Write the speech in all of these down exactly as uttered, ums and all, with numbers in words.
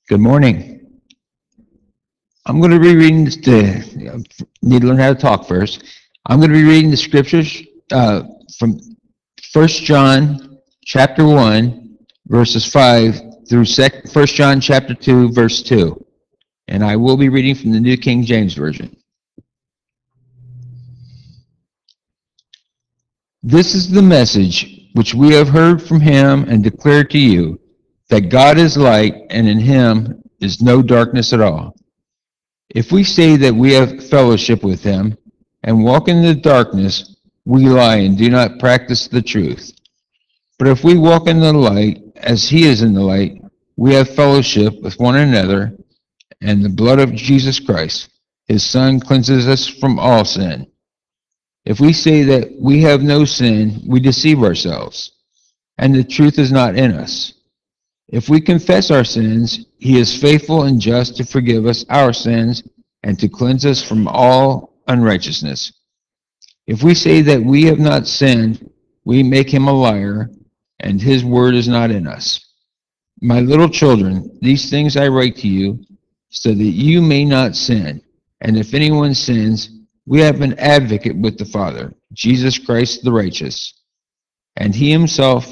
Good morning. I'm going to be reading this. The, need to learn how to talk first. I'm going to be reading the scriptures uh, from First John chapter one, verses five through sec, First John chapter two, verse two. And I will be reading from the New King James Version. This is the message which we have heard from him and declared to you, that God is light, and in him is no darkness at all. If we say that we have fellowship with him and walk in the darkness, we lie and do not practice the truth. But if we walk in the light, as he is in the light, we have fellowship with one another, and the blood of Jesus Christ, his Son, cleanses us from all sin. If we say that we have no sin, we deceive ourselves, and the truth is not in us. If we confess our sins, he is faithful and just to forgive us our sins and to cleanse us from all unrighteousness. If we say that we have not sinned, we make him a liar, and his word is not in us. My little children, these things I write to you, so that you may not sin. And if anyone sins, we have an advocate with the Father, Jesus Christ the righteous. And he himself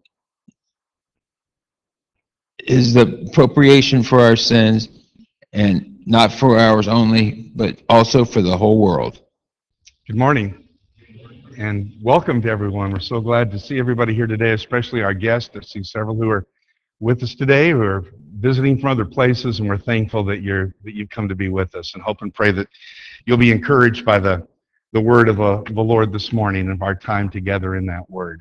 is the propitiation for our sins, and not for ours only, but also for the whole world. Good morning, and welcome to everyone. We're so glad to see everybody here today, especially our guests. I see several who are with us today, who are visiting from other places, and we're thankful that you're that you've come to be with us, and hope and pray that you'll be encouraged by the, the word of, uh, the Lord this morning and of our time together in that word.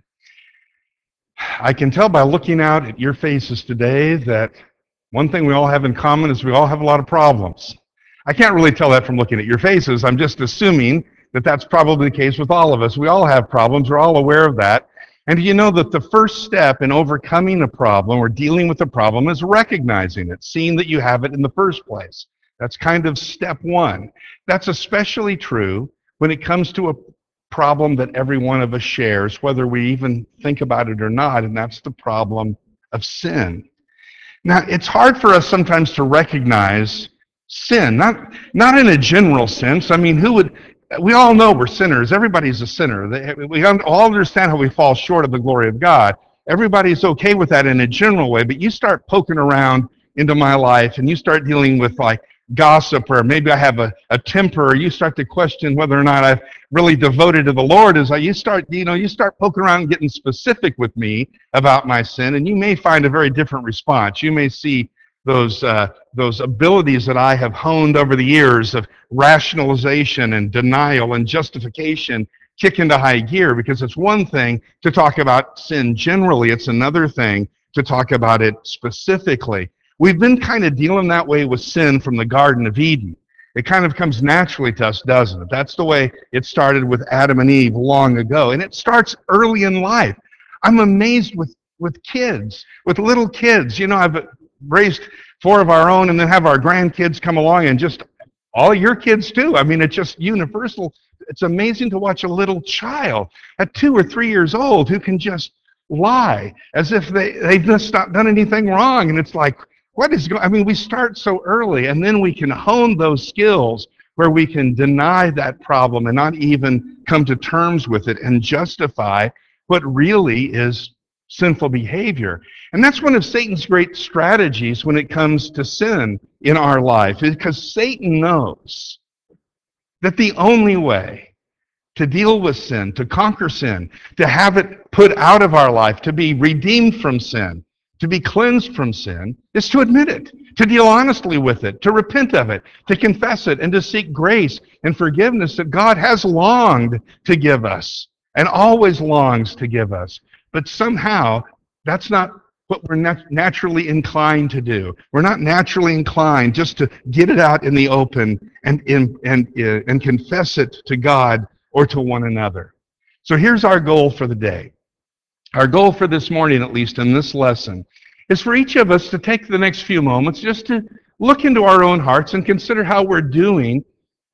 I can tell by looking out at your faces today that one thing we all have in common is we all have a lot of problems. I can't really tell that from looking at your faces. I'm just assuming that that's probably the case with all of us. We all have problems. We're all aware of that. And do you know that the first step in overcoming a problem or dealing with a problem is recognizing it, seeing that you have it in the first place? That's kind of step one. That's especially true when it comes to a problem that every one of us shares, whether we even think about it or not, and that's the problem of sin. Now, it's hard for us sometimes to recognize sin, not not in a general sense. I mean, who would, we all know we're sinners. Everybody's a sinner. We all understand how we fall short of the glory of God. Everybody's okay with that in a general way, but you start poking around into my life and you start dealing with like gossip, or maybe I have a, a temper, or you start to question whether or not I've really devoted to the Lord. As I, you start, you know, you start poking around and getting specific with me about my sin, and you may find a very different response. You may see those uh, those abilities that I have honed over the years of rationalization and denial and justification kick into high gear, because it's one thing to talk about sin generally. It's another thing to talk about it specifically. We've been kind of dealing that way with sin from the Garden of Eden. It kind of comes naturally to us, doesn't it? That's the way it started with Adam and Eve long ago. And it starts early in life. I'm amazed with, with kids, with little kids. You know, I've raised four of our own and then have our grandkids come along, and just all your kids too. I mean, it's just universal. It's amazing to watch a little child at two or three years old who can just lie as if they, they've just not done anything wrong. And it's like, what is going, I mean, we start so early, and then we can hone those skills where we can deny that problem and not even come to terms with it and justify what really is sinful behavior. And that's one of Satan's great strategies when it comes to sin in our life, because Satan knows that the only way to deal with sin, to conquer sin, to have it put out of our life, to be redeemed from sin, to be cleansed from sin, is to admit it, to deal honestly with it, to repent of it, to confess it, and to seek grace and forgiveness that God has longed to give us and always longs to give us. But somehow, that's not what we're nat- naturally inclined to do. We're not naturally inclined just to get it out in the open and, and, and, uh, and confess it to God or to one another. So here's our goal for the day. Our goal for this morning, at least in this lesson, is for each of us to take the next few moments just to look into our own hearts and consider how we're doing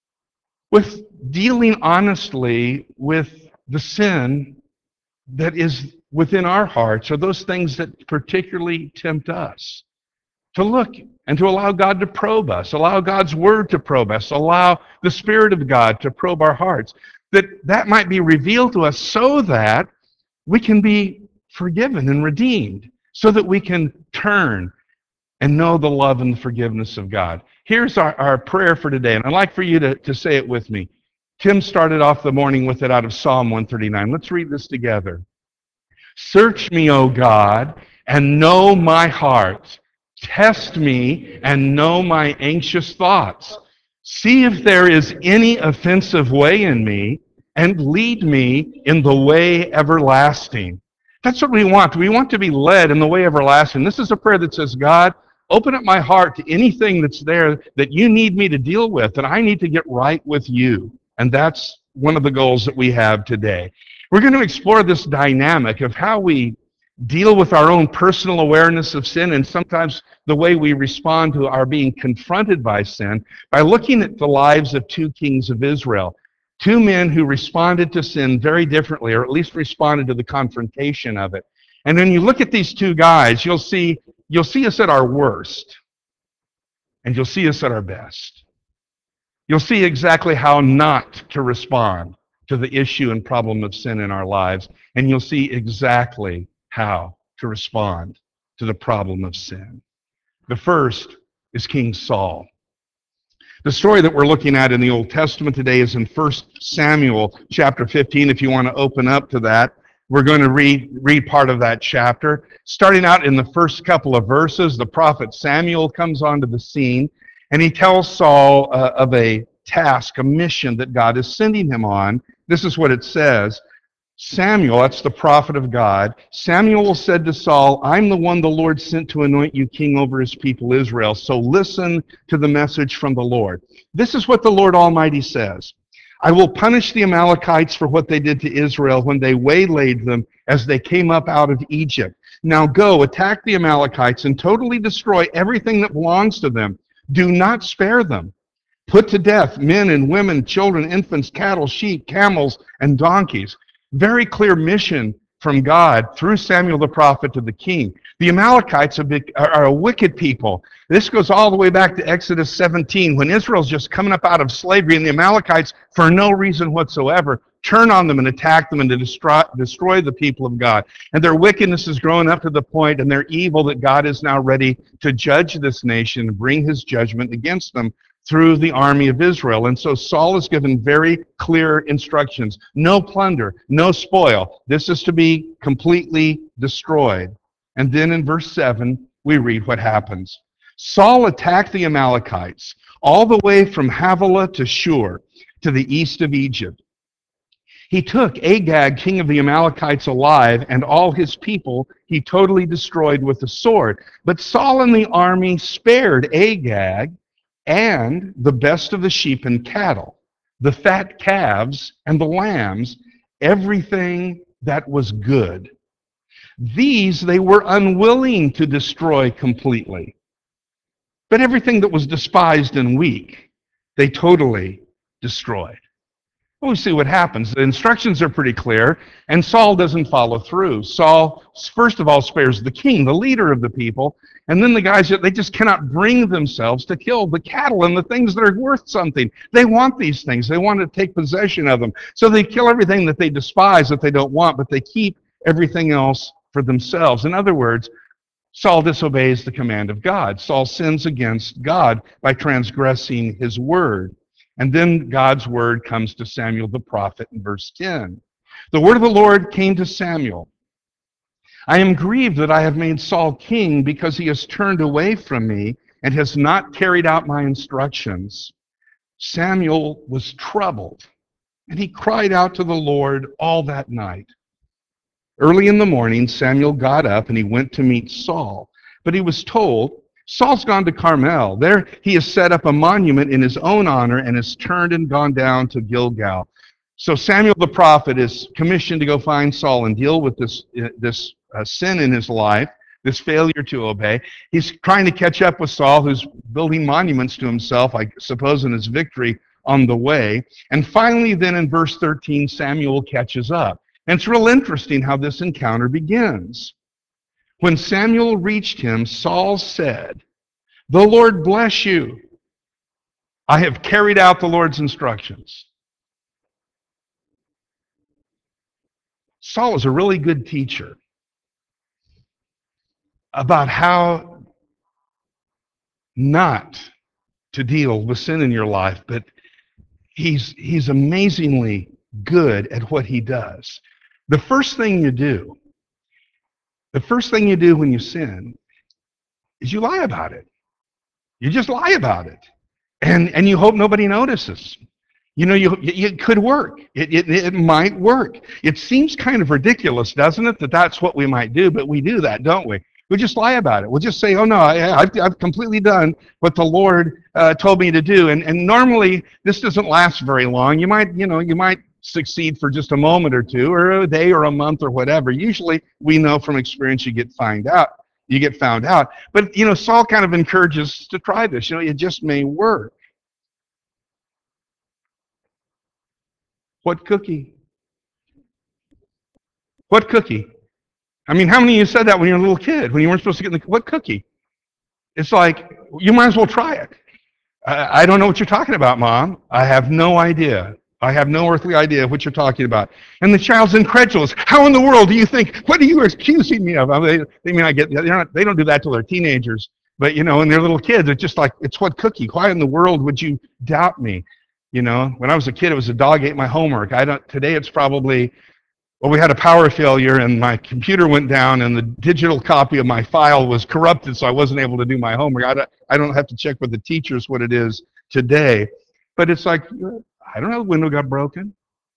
with dealing honestly with the sin that is within our hearts, or those things that particularly tempt us to look and to allow God to probe us, allow God's word to probe us, allow the Spirit of God to probe our hearts, that that might be revealed to us so that we can be forgiven and redeemed, so that we can turn and know the love and the forgiveness of God. Here's our, our prayer for today, and I'd like for you to, to say it with me. Tim started off the morning with it out of Psalm one thirty-nine. Let's read this together. Search me, O God, and know my heart. Test me and know my anxious thoughts. See if there is any offensive way in me, and lead me in the way everlasting. That's what we want. We want to be led in the way everlasting. This is a prayer that says, God, open up my heart to anything that's there that you need me to deal with, and I need to get right with you. And that's one of the goals that we have today. We're going to explore this dynamic of how we deal with our own personal awareness of sin, and sometimes the way we respond to our being confronted by sin, by looking at the lives of two kings of Israel. Two men who responded to sin very differently, or at least responded to the confrontation of it. And when you look at these two guys, you'll see, you'll see us at our worst, and you'll see us at our best. You'll see exactly how not to respond to the issue and problem of sin in our lives, and you'll see exactly how to respond to the problem of sin. The first is King Saul. The story that we're looking at in the Old Testament today is in First Samuel chapter fifteen. If you want to open up to that, we're going to read, read part of that chapter. Starting out in the first couple of verses, the prophet Samuel comes onto the scene, and he tells Saul uh, of a task, a mission that God is sending him on. This is what it says. Samuel, that's the prophet of God, Samuel said to Saul, I'm the one the Lord sent to anoint you king over his people Israel, so listen to the message from the Lord. This is what the Lord Almighty says. I will punish the Amalekites for what they did to Israel when they waylaid them as they came up out of Egypt. Now go, attack the Amalekites and totally destroy everything that belongs to them. Do not spare them. Put to death men and women, children, infants, cattle, sheep, camels, and donkeys. Very clear mission from God through Samuel the prophet to the king. The Amalekites are, big, are, are a wicked people. This goes all the way back to Exodus seventeen, when Israel's just coming up out of slavery, and the Amalekites, for no reason whatsoever, turn on them and attack them and to destroy, destroy the people of God. And their wickedness has grown up to the point, and their evil, that God is now ready to judge this nation and bring his judgment against them through the army of Israel. And so Saul is given very clear instructions. No plunder, no spoil. This is to be completely destroyed. And then in verse seven, we read what happens. Saul attacked the Amalekites all the way from Havilah to Shur, to the east of Egypt. He took Agag, king of the Amalekites, alive, and all his people he totally destroyed with the sword. But Saul and the army spared Agag and the best of the sheep and cattle, the fat calves and the lambs, everything that was good. These they were unwilling to destroy completely. But everything that was despised and weak, they totally destroyed. Well, we see what happens. The instructions are pretty clear, and Saul doesn't follow through. Saul, first of all, spares the king, the leader of the people, and then the guys, they just cannot bring themselves to kill the cattle and the things that are worth something. They want these things. They want to take possession of them. So they kill everything that they despise, that they don't want, but they keep everything else for themselves. In other words, Saul disobeys the command of God. Saul sins against God by transgressing his word. And then God's word comes to Samuel the prophet in verse ten. The word of the Lord came to Samuel. I am grieved that I have made Saul king because he has turned away from me and has not carried out my instructions. Samuel was troubled, and he cried out to the Lord all that night. Early in the morning, Samuel got up and he went to meet Saul. But he was told, Saul's gone to Carmel. There he has set up a monument in his own honor and has turned and gone down to Gilgal. So Samuel the prophet is commissioned to go find Saul and deal with this, uh, this uh, sin in his life, this failure to obey. He's trying to catch up with Saul, who's building monuments to himself, I suppose, in his victory on the way. And finally, then in verse thirteen, Samuel catches up. And it's real interesting how this encounter begins. When Samuel reached him, Saul said, The Lord bless you. I have carried out the Lord's instructions. Saul was a really good teacher about how not to deal with sin in your life, but he's he's amazingly good at what he does. The first thing you do, the first thing you do when you sin is you lie about it. You just lie about it. And and you hope nobody notices. You know, you, it could work. It, it, it might work. It seems kind of ridiculous, doesn't it, that that's what we might do, but we do that, don't we? We just lie about it. We'll just say, oh, no, I, I've, I've completely done what the Lord uh, told me to do. And, and normally, this doesn't last very long. You might, you know, you might succeed for just a moment or two, or a day or a month or whatever. Usually, we know from experience you get found out. You get found out. But, you know, Saul kind of encourages us to try this. You know, it just may work. What cookie? What cookie? I mean, how many of you said that when you were a little kid, when you weren't supposed to get in the, what cookie? It's like, you might as well try it. I, I don't know what you're talking about, Mom. I have no idea. I have no earthly idea what you're talking about. And the child's incredulous. How in the world do you think, what are you accusing me of? I mean, they, they mean I get, they're not, they don't do that till they're teenagers. But, you know, when they're little kids, it's just like, it's what cookie? Why in the world would you doubt me? You know, when I was a kid, it was a dog ate my homework. I don't. Today, it's probably, well, we had a power failure, and my computer went down, and the digital copy of my file was corrupted, so I wasn't able to do my homework. I don't, I don't have to check with the teachers what it is today. But it's like, I don't know, the window got broken.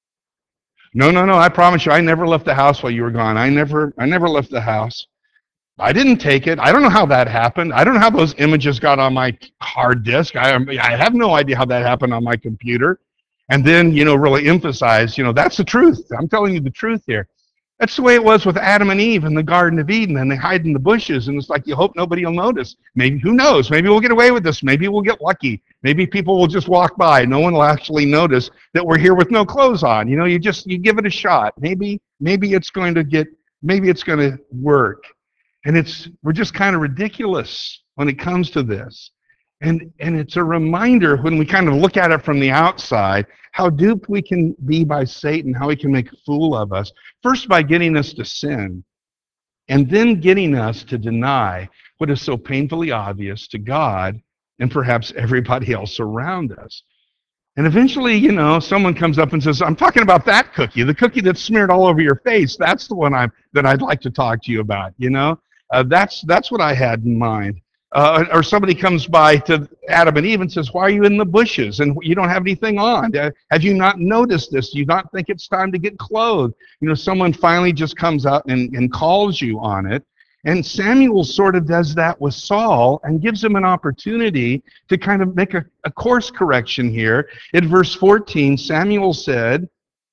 No, no, no, I promise you, I never left the house while you were gone. I never, I never left the house. I didn't take it. I don't know how that happened. I don't know how those images got on my hard disk. I, I have no idea how that happened on my computer. And then, you know, really emphasize, you know, that's the truth. I'm telling you the truth here. That's the way it was with Adam and Eve in the Garden of Eden, and they hide in the bushes, and it's like you hope nobody will notice. Maybe, who knows? Maybe we'll get away with this. Maybe we'll get lucky. Maybe people will just walk by. No one will actually notice that we're here with no clothes on. You know, you just, you give it a shot. Maybe, maybe it's going to get, maybe it's going to work. And it's, we're just kind of ridiculous when it comes to this. And, and it's a reminder when we kind of look at it from the outside, how duped we can be by Satan, how he can make a fool of us. First by getting us to sin, and then getting us to deny what is so painfully obvious to God and perhaps everybody else around us. And eventually, you know, someone comes up and says, I'm talking about that cookie, the cookie that's smeared all over your face. That's the one I'm, that I'd like to talk to you about, you know. Uh, that's, that's what I had in mind. Uh, or somebody comes by to Adam and Eve and says, why are you in the bushes and you don't have anything on? Uh, have you not noticed this? Do you not think it's time to get clothed? You know, someone finally just comes up and, and calls you on it. And Samuel sort of does that with Saul and gives him an opportunity to kind of make a, a course correction here. In verse fourteen, Samuel said,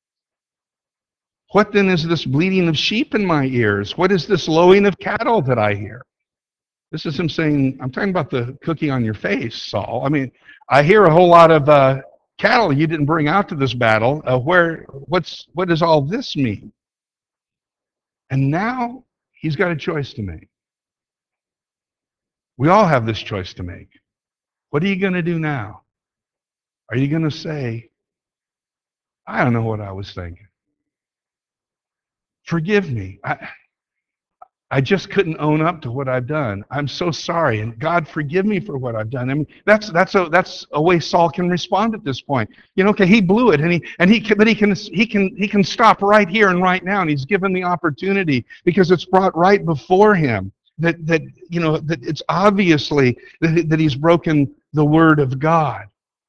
what then is this bleating of sheep in my ears? What is this lowing of cattle that I hear? This is him saying, I'm talking about the cookie on your face, Saul. I mean, I hear a whole lot of uh, cattle you didn't bring out to this battle. Uh, where, what's, what does all this mean? And now he's got a choice to make. We all have this choice to make. What are you going to do now? Are you going to say, I don't know what I was thinking. Forgive me. I, I just couldn't own up to what I've done. I'm so sorry, and God forgive me for what I've done. I mean, that's that's a that's a way Saul can respond at this point. You know, okay, he blew it, and he and he can, but he can he can he can stop right here and right now, and he's given the opportunity because it's brought right before him that that you know that it's obviously that, that he's broken the word of God.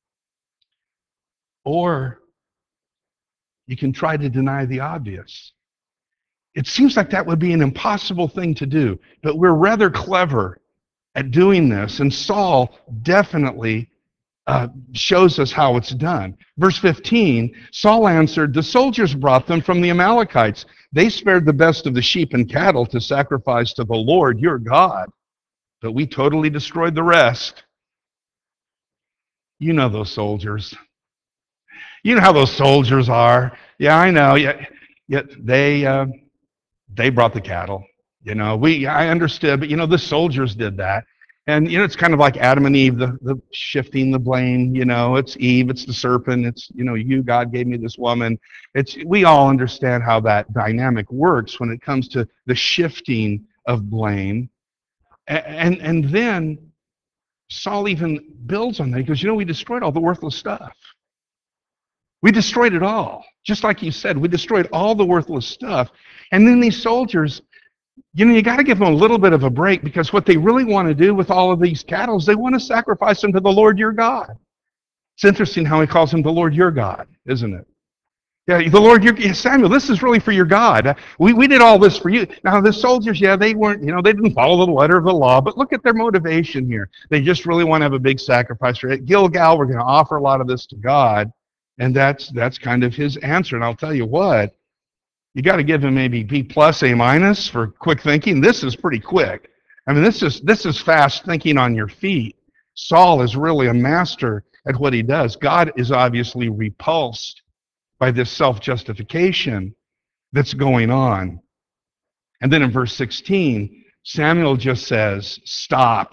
Or you can try to deny the obvious. It seems like that would be an impossible thing to do, but we're rather clever at doing this, and Saul definitely uh, shows us how it's done. Verse fifteen, Saul answered, the soldiers brought them from the Amalekites. They spared the best of the sheep and cattle to sacrifice to the Lord your God, but we totally destroyed the rest. You know those soldiers. You know how those soldiers are. Yeah, I know. Yeah, yeah, they... Uh, They brought the cattle, you know. We, I understood, but you know, the soldiers did that, And, you know, it's kind of like Adam and Eve, the, the shifting the blame, you know, it's Eve, it's the serpent, it's, you know, you, God gave me this woman. It's, we all understand how that dynamic works when it comes to the shifting of blame. And, and, and then Saul even builds on that. He goes, you know, we destroyed all the worthless stuff. We destroyed it all. Just like you said, we destroyed all the worthless stuff. And then these soldiers, you know, you got to give them a little bit of a break, because what they really want to do with all of these cattle is they want to sacrifice them to the Lord your God. It's interesting how he calls him the Lord your God, isn't it? Yeah, the Lord your yeah, Samuel, this is really for your God. We, we did all this for you. Now, the soldiers, yeah, they weren't, you know, they didn't follow the letter of the law, but look at their motivation here. They just really want to have a big sacrifice for it. Gilgal, we're going to offer a lot of this to God. And that's that's kind of his answer. And I'll tell you what, you got to give him maybe B plus, A minus for quick thinking. This is pretty quick. I mean, this is this is fast thinking on your feet. Saul is really a master at what he does. God is obviously repulsed by this self-justification that's going on. And then in verse sixteen, Samuel just says, stop.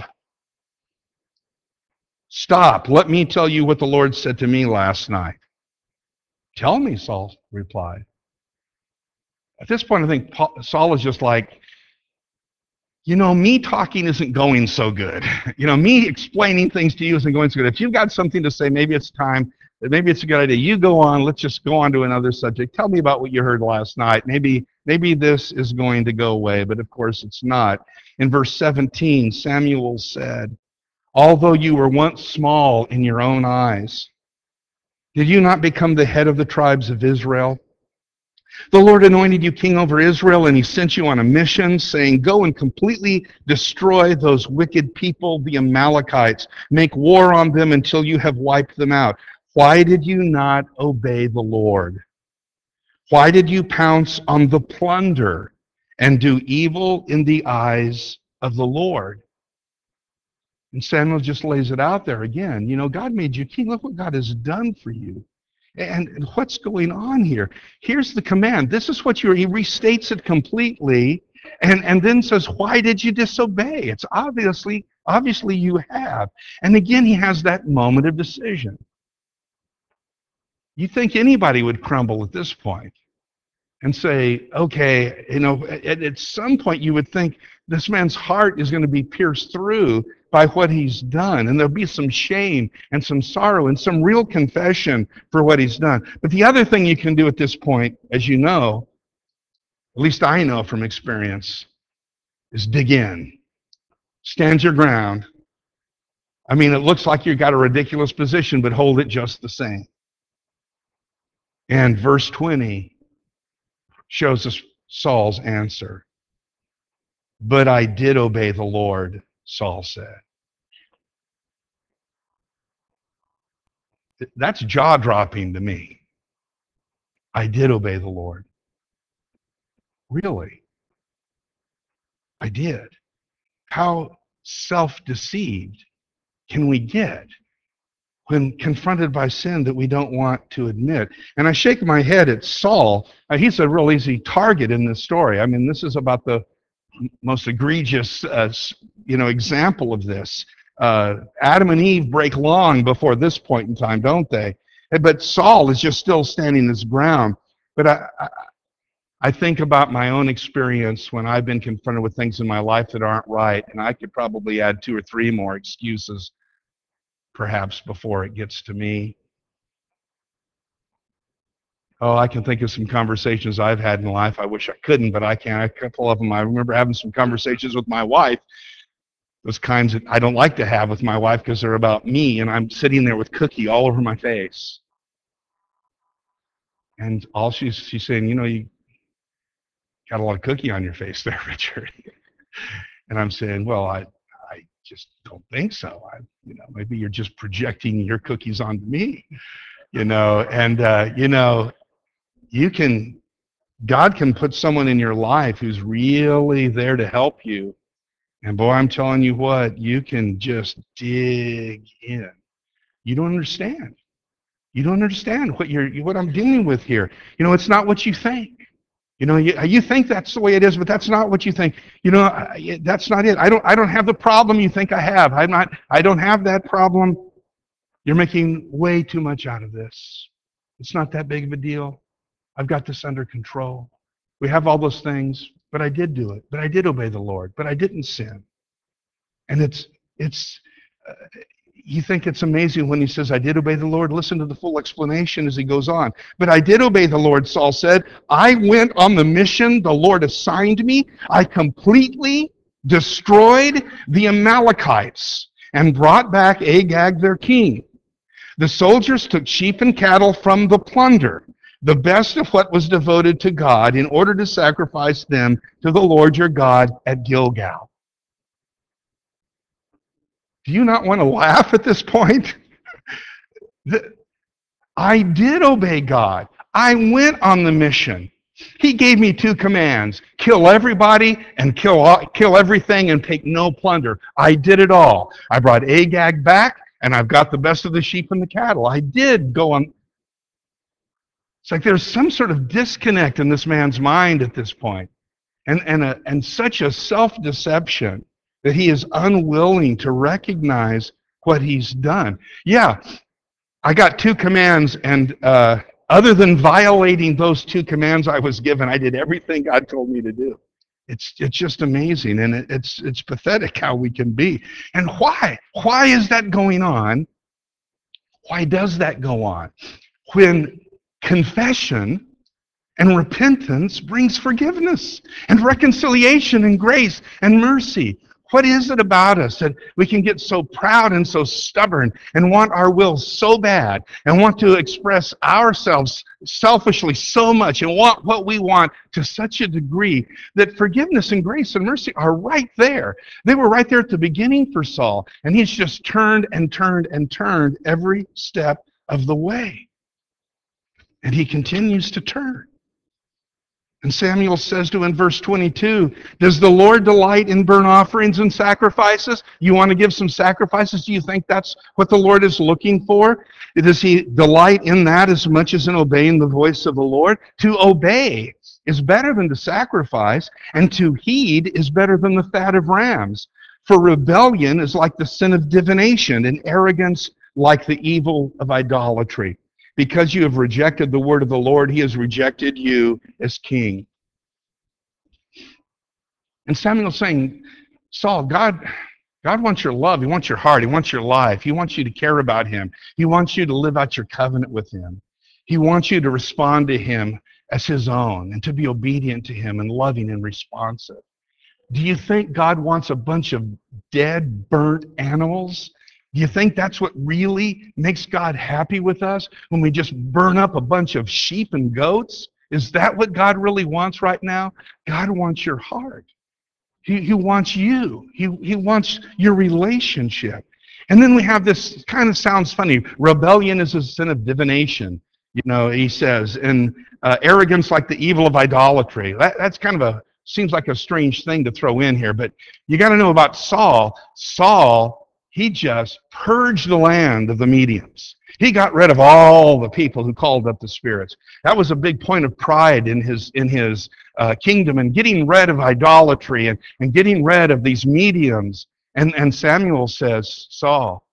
Stop. Let me tell you what the Lord said to me last night. Tell me, Saul replied. At this point, I think Paul, Saul is just like, you know, me talking isn't going so good. You know, me explaining things to you isn't going so good. If you've got something to say, maybe it's time, maybe it's a good idea. You go on, let's just go on to another subject. Tell me about what you heard last night. Maybe, maybe this is going to go away, but of course it's not. In verse seventeen, Samuel said, although you were once small in your own eyes, did you not become the head of the tribes of Israel? The Lord anointed you king over Israel, and he sent you on a mission, saying, go and completely destroy those wicked people, the Amalekites. Make war on them until you have wiped them out. Why did you not obey the Lord? Why did you pounce on the plunder and do evil in the eyes of the Lord? And Samuel just lays it out there again. You know, God made you king. Look what God has done for you. And what's going on here? Here's the command. This is what you're, he restates it completely, and, and then says, why did you disobey? It's obviously, obviously you have. And again, he has that moment of decision. You think anybody would crumble at this point and say, okay, you know, at, at some point you would think this man's heart is going to be pierced through by what he's done, and there'll be some shame and some sorrow and some real confession for what he's done. But the other thing you can do at this point, as you know, at least I know from experience, is dig in. Stand your ground. I mean, it looks like you've got a ridiculous position, but hold it just the same. And verse twenty shows us Saul's answer. But I did obey the Lord, Saul said. That's jaw-dropping to me. I did obey the Lord. Really? I did. How self-deceived can we get when confronted by sin that we don't want to admit? And I shake my head at Saul. Uh, he's a real easy target in this story. I mean, this is about the most egregious, uh, you know, example of this. Uh, Adam and Eve break long before this point in time, don't they? But Saul is just still standing his ground. But I, I, I think about my own experience when I've been confronted with things in my life that aren't right, and I could probably add two or three more excuses, perhaps, before it gets to me. Oh, I can think of some conversations I've had in life. I wish I couldn't, but I can. A couple of them. I remember having some conversations with my wife, those kinds that I don't like to have with my wife because they're about me, and I'm sitting there with cookie all over my face. And all she's she's saying, you know, you got a lot of cookie on your face there, Richard. And I'm saying, well, I I just don't think so. I, you know, maybe you're just projecting your cookies onto me, you know. And uh, you know, you can, God can put someone in your life who's really there to help you. And boy, I'm telling you what, you can just dig in. You don't understand. You don't understand what you're, what I'm dealing with here. You know, it's not what you think. You know, you, you think that's the way it is, but that's not what you think. You know, I- that's not it. I don't, I don't have the problem you think I have. I'm not, I don't have that problem. You're making way too much out of this. It's not that big of a deal. I've got this under control. We have all those things, but I did do it. But I did obey the Lord, but I didn't sin. And it's, it's, uh, you think it's amazing when he says, I did obey the Lord. Listen to the full explanation as he goes on. But I did obey the Lord, Saul said. I went on the mission the Lord assigned me. I completely destroyed the Amalekites and brought back Agag, their king. The soldiers took sheep and cattle from the plunder, the best of what was devoted to God, in order to sacrifice them to the Lord your God at Gilgal. Do you not want to laugh at this point? I did obey God. I went on the mission. He gave me two commands: kill everybody and kill all, kill everything and take no plunder. I did it all. I brought Agag back, and I've got the best of the sheep and the cattle. I did go on. It's like there's some sort of disconnect in this man's mind at this point, and and a, and such a self-deception that he is unwilling to recognize what he's done. Yeah, I got two commands, and uh, other than violating those two commands I was given, I did everything God told me to do. It's it's just amazing, and it, it's it's pathetic how we can be. And why? Why is that going on? Why does that go on? When confession and repentance brings forgiveness and reconciliation and grace and mercy. What is it about us that we can get so proud and so stubborn and want our will so bad and want to express ourselves selfishly so much and want what we want to such a degree that forgiveness and grace and mercy are right there? They were right there at the beginning for Saul, and he's just turned and turned and turned every step of the way. And he continues to turn. And Samuel says to him in verse twenty-two, does the Lord delight in burnt offerings and sacrifices? You want to give some sacrifices? Do you think that's what the Lord is looking for? Does he delight in that as much as in obeying the voice of the Lord? To obey is better than to sacrifice, and to heed is better than the fat of rams. For rebellion is like the sin of divination, and arrogance like the evil of idolatry. Because you have rejected the word of the Lord, he has rejected you as king. And Samuel's saying, Saul, God, God wants your love. He wants your heart. He wants your life. He wants you to care about him. He wants you to live out your covenant with him. He wants you to respond to him as his own and to be obedient to him and loving and responsive. Do you think God wants a bunch of dead, burnt animals? Do you think that's what really makes God happy with us, when we just burn up a bunch of sheep and goats? Is that what God really wants right now? God wants your heart. He, he wants you. He, he wants your relationship. And then we have this, kind of sounds funny, rebellion is a sin of divination, you know, he says, and uh, arrogance like the evil of idolatry. That, that's kind of a, seems like a strange thing to throw in here, but you got to know about Saul. Saul, he just purged the land of the mediums. He got rid of all the people who called up the spirits. That was a big point of pride in his in his uh, kingdom, and getting rid of idolatry and, and getting rid of these mediums. And, and Samuel says, Saul,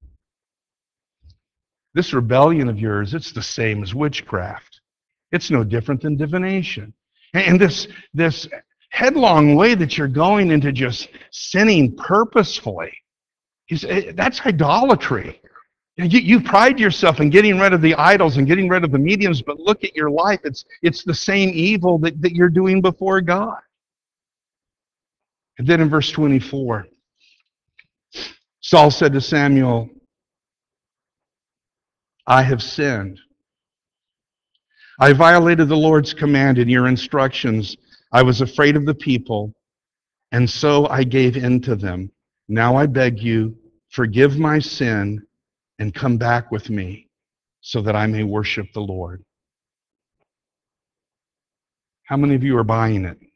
this rebellion of yours, it's the same as witchcraft. It's no different than divination. And, and this, this headlong way that you're going into just sinning purposefully, He's, that's idolatry. You, you pride yourself in getting rid of the idols and getting rid of the mediums, but look at your life. It's, it's the same evil that, that you're doing before God. And then in verse twenty-four, Saul said to Samuel, I have sinned. I violated the Lord's command and your instructions. I was afraid of the people, and so I gave in to them. Now I beg you, forgive my sin and come back with me so that I may worship the Lord. How many of you are buying it?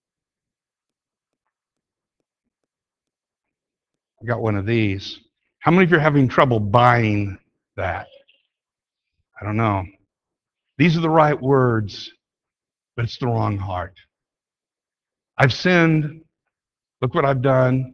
I got one of these. How many of you are having trouble buying that? I don't know. These are the right words, but it's the wrong heart. I've sinned. Look what I've done.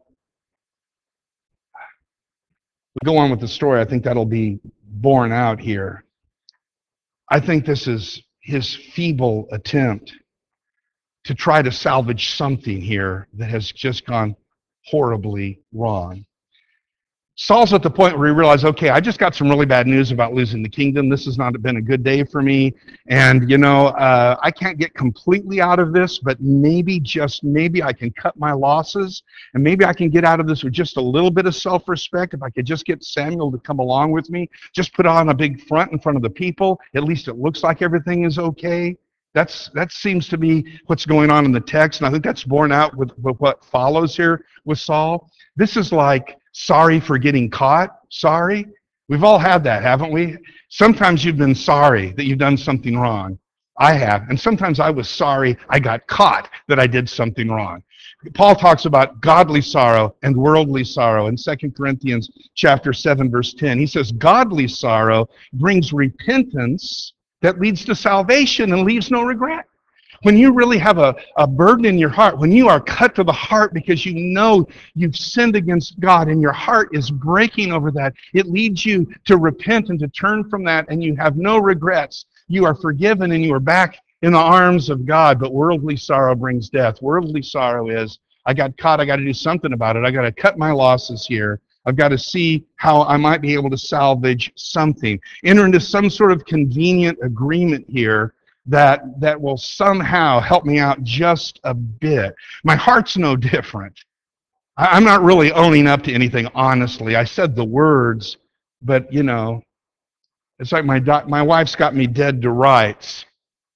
We'll go on with the story. I think that'll be borne out here. I think this is his feeble attempt to try to salvage something here that has just gone horribly wrong. Saul's at the point where he realized, okay, I just got some really bad news about losing the kingdom. This has not been a good day for me. And, you know, uh, I can't get completely out of this, but maybe, just maybe I can cut my losses. And maybe I can get out of this with just a little bit of self-respect. If I could just get Samuel to come along with me, just put on a big front in front of the people. At least it looks like everything is okay. That's, that seems to be what's going on in the text. And I think that's borne out with, with what follows here with Saul. This is like, sorry for getting caught. Sorry. We've all had that, haven't we? Sometimes you've been sorry that you've done something wrong. I have. And sometimes I was sorry I got caught that I did something wrong. Paul talks about godly sorrow and worldly sorrow in Second Corinthians chapter seven, verse ten. He says, godly sorrow brings repentance that leads to salvation and leaves no regret. When you really have a, a burden in your heart, when you are cut to the heart because you know you've sinned against God and your heart is breaking over that, it leads you to repent and to turn from that, and you have no regrets. You are forgiven and you are back in the arms of God. But worldly sorrow brings death. Worldly sorrow is, I got caught, I got to do something about it. I got to cut my losses here. I've got to see how I might be able to salvage something. Enter into some sort of convenient agreement here that that will somehow help me out just a bit. My heart's no different. I, I'm not really owning up to anything, honestly. I said the words, but, you know, it's like my doc, my wife's got me dead to rights.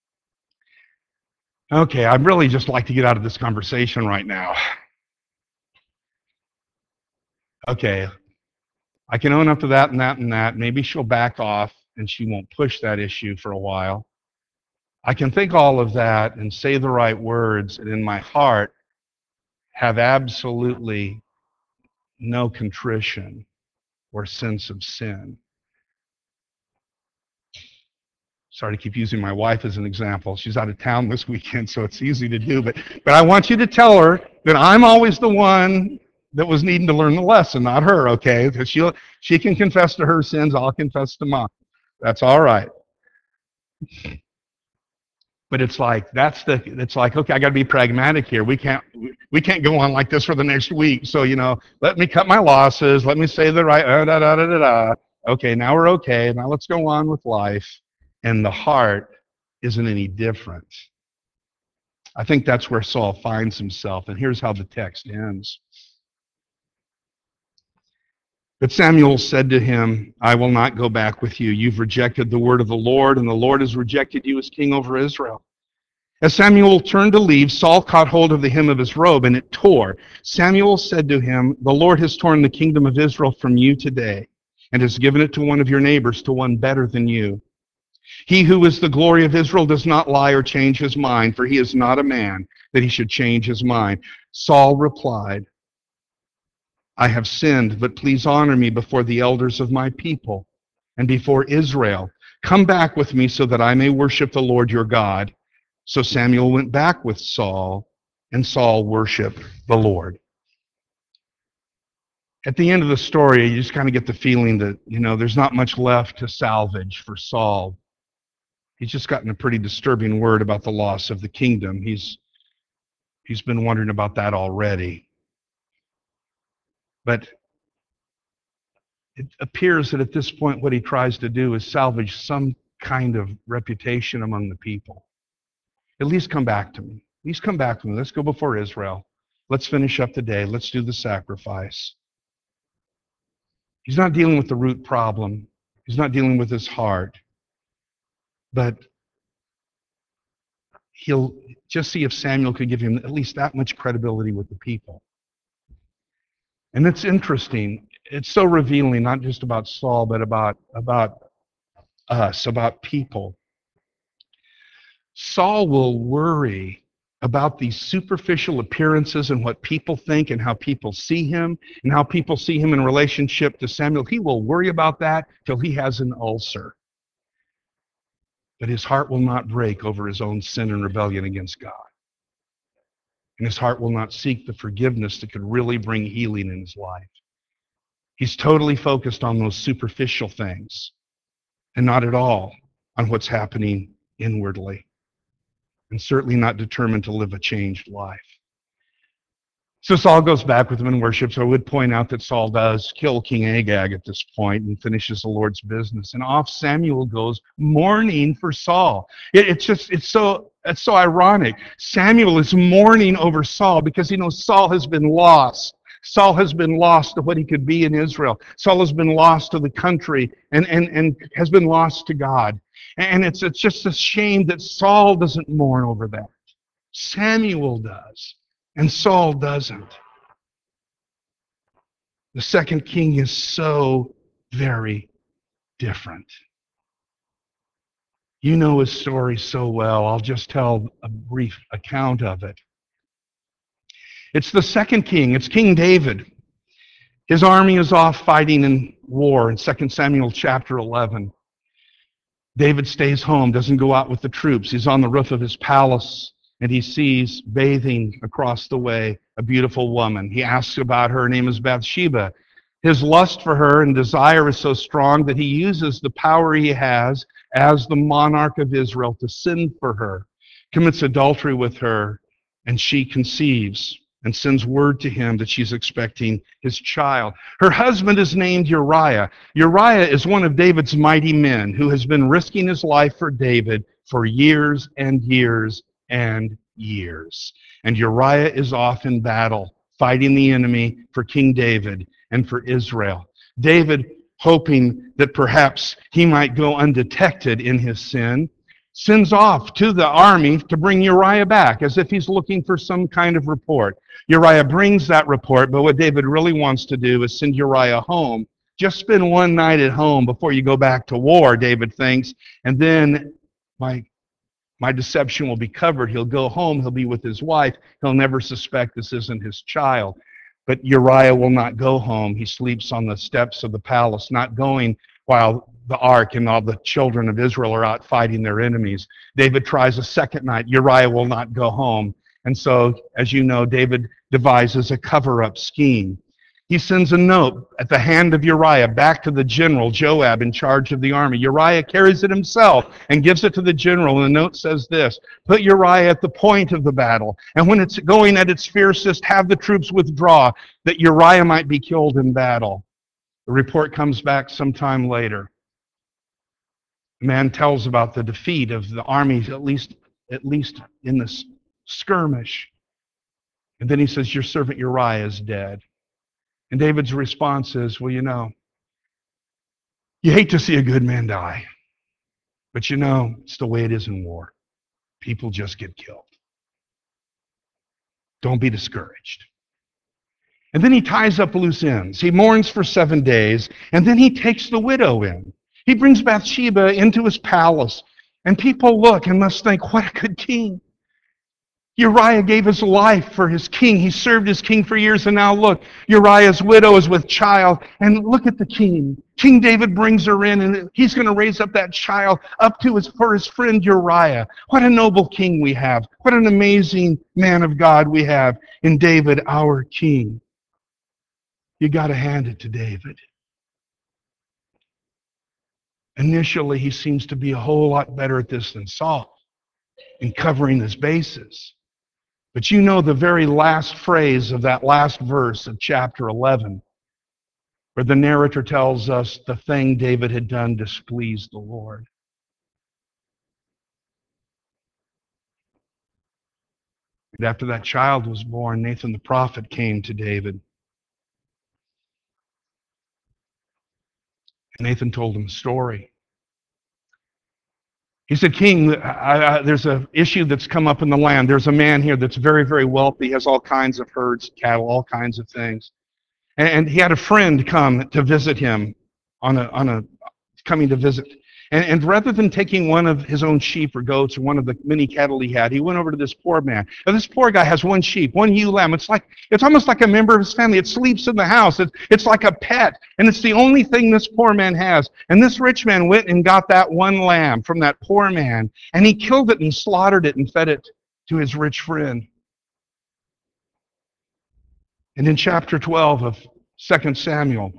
Okay, I'd really just like to get out of this conversation right now. Okay, I can own up to that and that and that. Maybe she'll back off and she won't push that issue for a while. I can think all of that and say the right words, and in my heart have absolutely no contrition or sense of sin. Sorry to keep using my wife as an example. She's out of town this weekend, so it's easy to do. But, but I want you to tell her that I'm always the one that was needing to learn the lesson, not her, okay? Because she she can confess to her sins, I'll confess to mine. That's all right. But it's like, that's the, it's like, okay, I got to be pragmatic here. We can't, we can't go on like this for the next week. So, you know, let me cut my losses. Let me say the right, uh, da, da, da, da, da. Okay, now we're okay. Now let's go on with life. And the heart isn't any different. I think that's where Saul finds himself. And here's how the text ends. But Samuel said to him, I will not go back with you. You've rejected the word of the Lord, and the Lord has rejected you as king over Israel. As Samuel turned to leave, Saul caught hold of the hem of his robe, and it tore. Samuel said to him, the Lord has torn the kingdom of Israel from you today, and has given it to one of your neighbors, to one better than you. He who is the glory of Israel does not lie or change his mind, for he is not a man that he should change his mind. Saul replied, I have sinned, but please honor me before the elders of my people and before Israel. Come back with me so that I may worship the Lord your God. So Samuel went back with Saul, and Saul worshiped the Lord. At the end of the story, you just kind of get the feeling that, you know, there's not much left to salvage for Saul. He's just gotten a pretty disturbing word about the loss of the kingdom. He's, he's been wondering about that already. But it appears that at this point what he tries to do is salvage some kind of reputation among the people. At least come back to me. At least come back to me. Let's go before Israel. Let's finish up the day. Let's do the sacrifice. He's not dealing with the root problem. He's not dealing with his heart. But he'll just see if Samuel could give him at least that much credibility with the people. And it's interesting. It's so revealing, not just about Saul, but about, about us, about people. Saul will worry about these superficial appearances and what people think and how people see him and how people see him in relationship to Samuel. He will worry about that till he has an ulcer. but his heart will not break over his own sin and rebellion against God. And his heart will not seek the forgiveness that could really bring healing in his life. He's totally focused on those superficial things and not at all on what's happening inwardly, and certainly not determined to live a changed life. So Saul goes back with him in worship. So I would point out that Saul does kill King Agag at this point and finishes the Lord's business. And off Samuel goes mourning for Saul. It, it's just, it's so, it's so ironic. Samuel is mourning over Saul because he knows Saul has been lost. Saul has been lost to what he could be in Israel. Saul has been lost to the country and, and, and has been lost to God. And it's, it's just a shame that Saul doesn't mourn over that. Samuel does. And Saul doesn't. The second king is so very different. You know his story so well. I'll just tell a brief account of it. It's the second king. It's King David. His army is off fighting in war in Second Samuel chapter eleven. David stays home, doesn't go out with the troops. He's on the roof of his palace, and he sees bathing across the way a beautiful woman. He asks about her. Her name is Bathsheba. His lust for her and desire is so strong that he uses the power he has as the monarch of Israel to sin for her, commits adultery with her, and she conceives and sends word to him that she's expecting his child. Her husband is named Uriah. Uriah is one of David's mighty men who has been risking his life for David for years and years and years. And Uriah is off in battle, fighting the enemy for King David and for Israel. David, hoping that perhaps he might go undetected in his sin, sends off to the army to bring Uriah back, as if he's looking for some kind of report. Uriah brings that report, but what David really wants to do is send Uriah home. Just spend one night at home before you go back to war, David thinks, and then my My deception will be covered. He'll go home. He'll be with his wife. He'll never suspect this isn't his child. But Uriah will not go home. He sleeps on the steps of the palace, not going while the ark and all the children of Israel are out fighting their enemies. David tries a second night. Uriah will not go home. And so, as you know, David devises a cover-up scheme. He sends a note at the hand of Uriah back to the general, Joab, in charge of the army. Uriah carries it himself and gives it to the general. And the note says this: put Uriah at the point of the battle, and when it's going at its fiercest, have the troops withdraw, that Uriah might be killed in battle. The report comes back sometime later. The man tells about the defeat of the army, at least, at least in this skirmish. And then he says, your servant Uriah is dead. And David's response is, well, you know, you hate to see a good man die, but you know, it's the way it is in war. People just get killed. Don't be discouraged. And then he ties up loose ends. He mourns for seven days, and then he takes the widow in. He brings Bathsheba into his palace, and people look and must think, what a good king. Uriah gave his life for his king. He served his king for years, and now look, Uriah's widow is with child, and look at the king. King David brings her in, and he's going to raise up that child up to his for his friend Uriah. What a noble king we have. What an amazing man of God we have in David, our king. You got to hand it to David. Initially, he seems to be a whole lot better at this than Saul in covering his bases. But you know the very last phrase of that last verse of chapter eleven, where the narrator tells us the thing David had done displeased the Lord. And after that child was born, Nathan the prophet came to David. And Nathan told him a story. He said, King, I, I, there's an issue that's come up in the land. There's a man here that's very, very wealthy, has all kinds of herds, cattle, all kinds of things. And, and he had a friend come to visit him on a, on a coming to visit. And, and rather than taking one of his own sheep or goats or one of the many cattle he had, he went over to this poor man. Now, this poor guy has one sheep, one ewe lamb. It's like it's almost like a member of his family. It sleeps in the house. It's, it's like a pet, and it's the only thing this poor man has. And this rich man went and got that one lamb from that poor man, and he killed it and slaughtered it and fed it to his rich friend. And in chapter twelve of Second Samuel,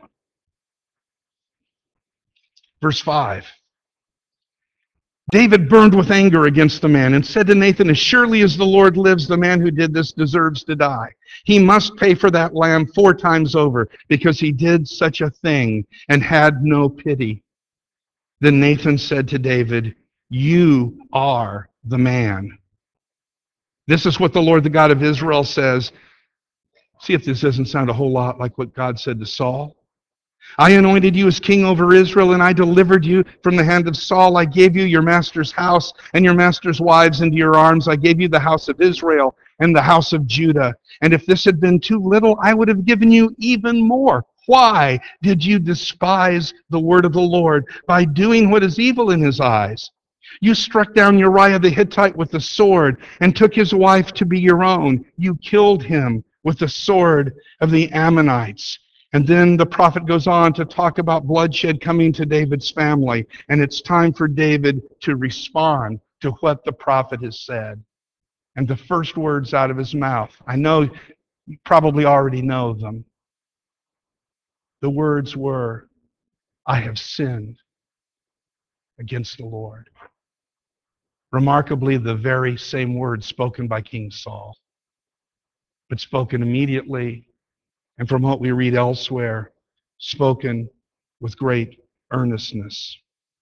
verse five, David burned with anger against the man and said to Nathan, as surely as the Lord lives, the man who did this deserves to die. He must pay for that lamb four times over because he did such a thing and had no pity. Then Nathan said to David, you are the man. This is what the Lord, the God of Israel, says. See if this doesn't sound a whole lot like what God said to Saul. I anointed you as king over Israel, and I delivered you from the hand of Saul. I gave you your master's house and your master's wives into your arms. I gave you the house of Israel and the house of Judah. And if this had been too little, I would have given you even more. Why did you despise the word of the Lord by doing what is evil in his eyes? You struck down Uriah the Hittite with the sword and took his wife to be your own. You killed him with the sword of the Ammonites. And then the prophet goes on to talk about bloodshed coming to David's family. And it's time for David to respond to what the prophet has said. And the first words out of his mouth, I know you probably already know them. The words were, I have sinned against the Lord. Remarkably, the very same words spoken by King Saul, but spoken immediately, and from what we read elsewhere, spoken with great earnestness.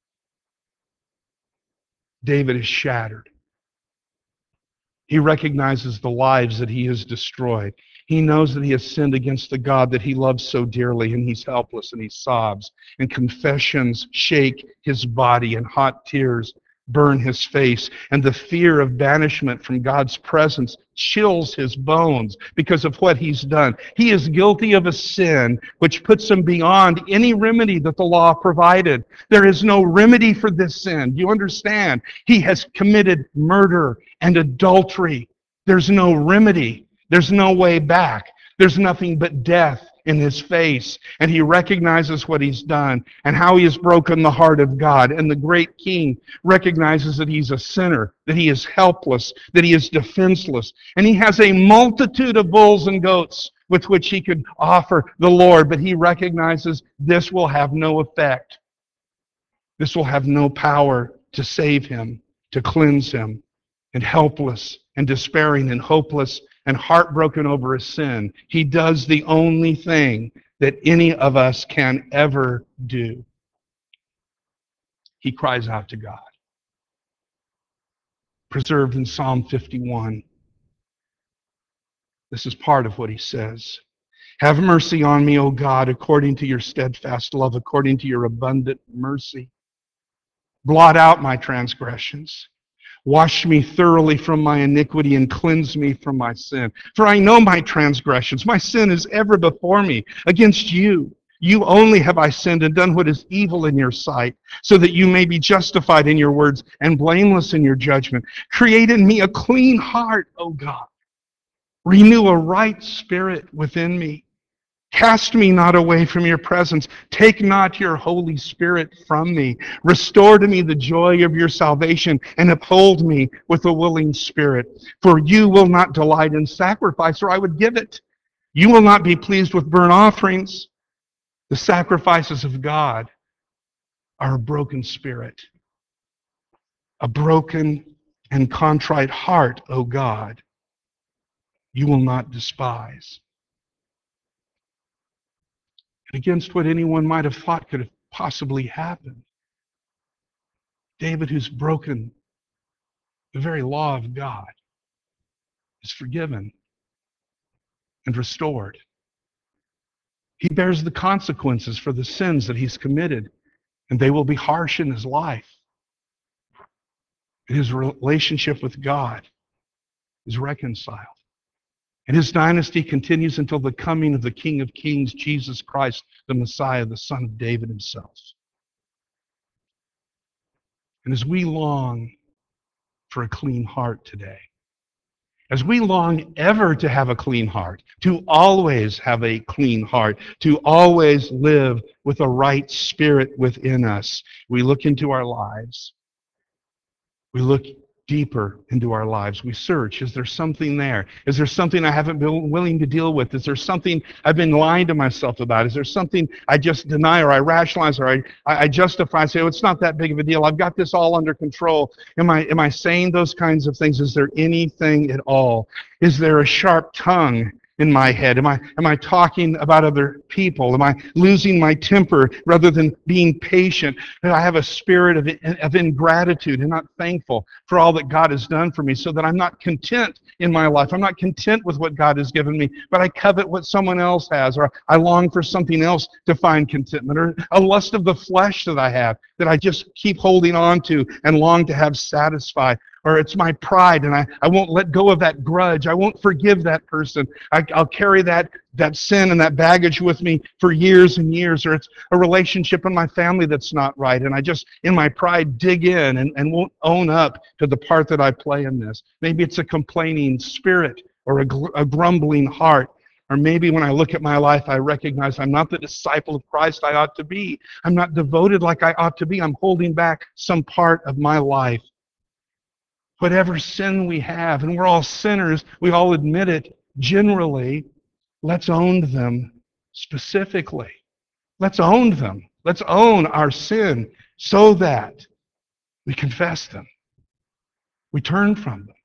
David is shattered. He recognizes the lives that he has destroyed. He knows that he has sinned against the God that he loves so dearly, and he's helpless and he sobs. And confessions shake his body, and hot tears burn his face, and the fear of banishment from God's presence chills his bones because of what he's done. He is guilty of a sin which puts him beyond any remedy that the law provided. There is no remedy for this sin. You understand? He has committed murder and adultery. There's no remedy. There's no way back. There's nothing but death in his face, and he recognizes what he's done and how he has broken the heart of God. And the great king recognizes that he's a sinner, that he is helpless, that he is defenseless, and he has a multitude of bulls and goats with which he could offer the Lord, but he recognizes this will have no effect. This will have no power to save him, to cleanse him. And helpless and despairing and hopeless and heartbroken over his sin, he does the only thing that any of us can ever do. He cries out to God. Preserved in Psalm fifty-one. This is part of what he says. Have mercy on me, O God, according to your steadfast love, according to your abundant mercy. Blot out my transgressions. Wash me thoroughly from my iniquity and cleanse me from my sin. For I know my transgressions. My sin is ever before me. Against you, you only have I sinned and done what is evil in your sight, so that you may be justified in your words and blameless in your judgment. Create in me a clean heart, O God. Renew a right spirit within me. Cast me not away from your presence. Take not your Holy Spirit from me. Restore to me the joy of your salvation and uphold me with a willing spirit. For you will not delight in sacrifice, or I would give it. You will not be pleased with burnt offerings. The sacrifices of God are a broken spirit, a broken and contrite heart, O God, you will not despise. Against what anyone might have thought could have possibly happened, David, who's broken the very law of God, is forgiven and restored. He bears the consequences for the sins that he's committed, and they will be harsh in his life. His relationship with God is reconciled. And his dynasty continues until the coming of the King of Kings, Jesus Christ, the Messiah, the Son of David himself. And as we long for a clean heart today, as we long ever to have a clean heart, to always have a clean heart, to always live with a right spirit within us, we look into our lives. We look deeper into our lives. We search. Is there something there? Is there something I haven't been willing to deal with? Is there something I've been lying to myself about? Is there something I just deny or I rationalize or I, I justify and say, oh, it's not that big of a deal. I've got this all under control. Am I, am I saying those kinds of things? Is there anything at all? Is there a sharp tongue in my head? Am I, am I talking about other people? Am I losing my temper rather than being patient? Do I have a spirit of, of ingratitude and not thankful for all that God has done for me, so that I'm not content in my life? I'm not content with what God has given me, but I covet what someone else has, or I long for something else to find contentment, or a lust of the flesh that I have that I just keep holding on to and long to have satisfied. Or it's my pride, and I, I won't let go of that grudge. I won't forgive that person. I, I'll carry that, that sin and that baggage with me for years and years. Or it's a relationship in my family that's not right, and I just, in my pride, dig in and, and won't own up to the part that I play in this. Maybe it's a complaining spirit or a, gr- a grumbling heart. Or maybe when I look at my life, I recognize I'm not the disciple of Christ I ought to be. I'm not devoted like I ought to be. I'm holding back some part of my life. Whatever sin we have, and we're all sinners, we all admit it generally, let's own them specifically. Let's own them. Let's own our sin so that we confess them. We turn from them.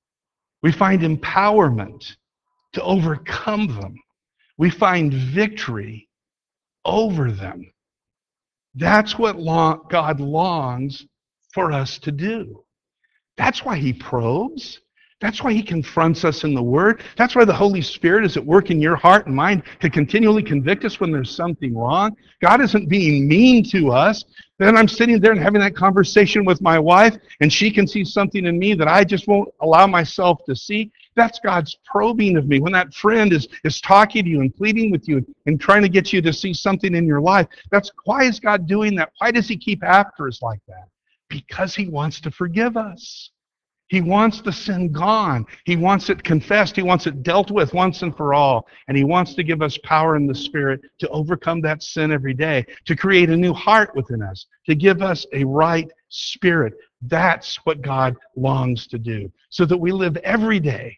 We find empowerment to overcome them. We find victory over them. That's what long, God longs for us to do. That's why he probes. That's why he confronts us in the Word. That's why the Holy Spirit is at work in your heart and mind to continually convict us when there's something wrong. God isn't being mean to us. Then I'm sitting there and having that conversation with my wife, and she can see something in me that I just won't allow myself to see. That's God's probing of me. When that friend is, is talking to you and pleading with you and trying to get you to see something in your life, that's why is God doing that? Why does he keep after us like that? Because he wants to forgive us. He wants the sin gone. He wants it confessed. He wants it dealt with once and for all. And he wants to give us power in the Spirit to overcome that sin every day, to create a new heart within us, to give us a right spirit. That's what God longs to do, so that we live every day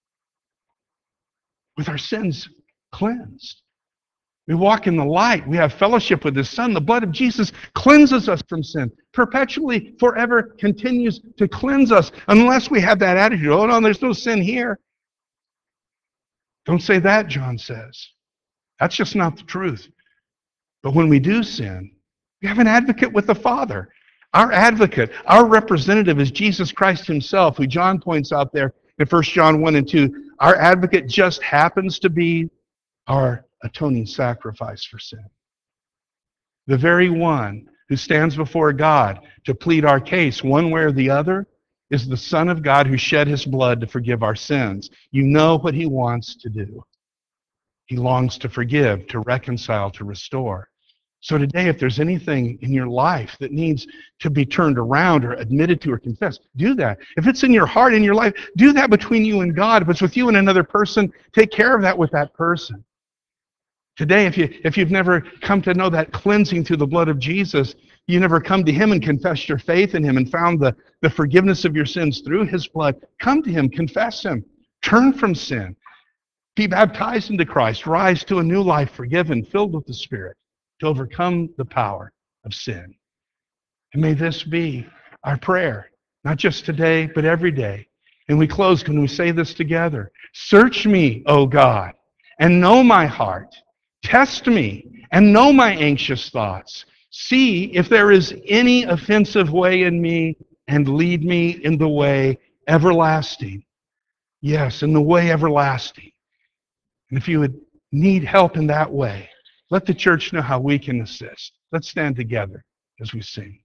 with our sins cleansed. We walk in the light. We have fellowship with the Son. The blood of Jesus cleanses us from sin. Perpetually, forever continues to cleanse us. Unless we have that attitude, oh no, there's no sin here. Don't say that, John says. That's just not the truth. But when we do sin, we have an advocate with the Father. Our advocate, our representative is Jesus Christ himself, who John points out there in First John one and two. Our advocate just happens to be our atoning sacrifice for sin. The very one who stands before God to plead our case one way or the other is the Son of God who shed his blood to forgive our sins. You know what he wants to do. He longs to forgive, to reconcile, to restore. So today, if there's anything in your life that needs to be turned around or admitted to or confessed, do that. If it's in your heart, in your life, do that between you and God. If it's with you and another person, take care of that with that person. Today, if, you, if you've never come to know that cleansing through the blood of Jesus, you never come to him and confessed your faith in him and found the, the forgiveness of your sins through his blood, come to him, confess him, turn from sin, be baptized into Christ, rise to a new life, forgiven, filled with the Spirit, to overcome the power of sin. And may this be our prayer, not just today, but every day. And we close when we say this together. Search me, O God, and know my heart. Test me and know my anxious thoughts. See if there is any offensive way in me, and lead me in the way everlasting. Yes, in the way everlasting. And if you would need help in that way, let the church know how we can assist. Let's stand together as we sing.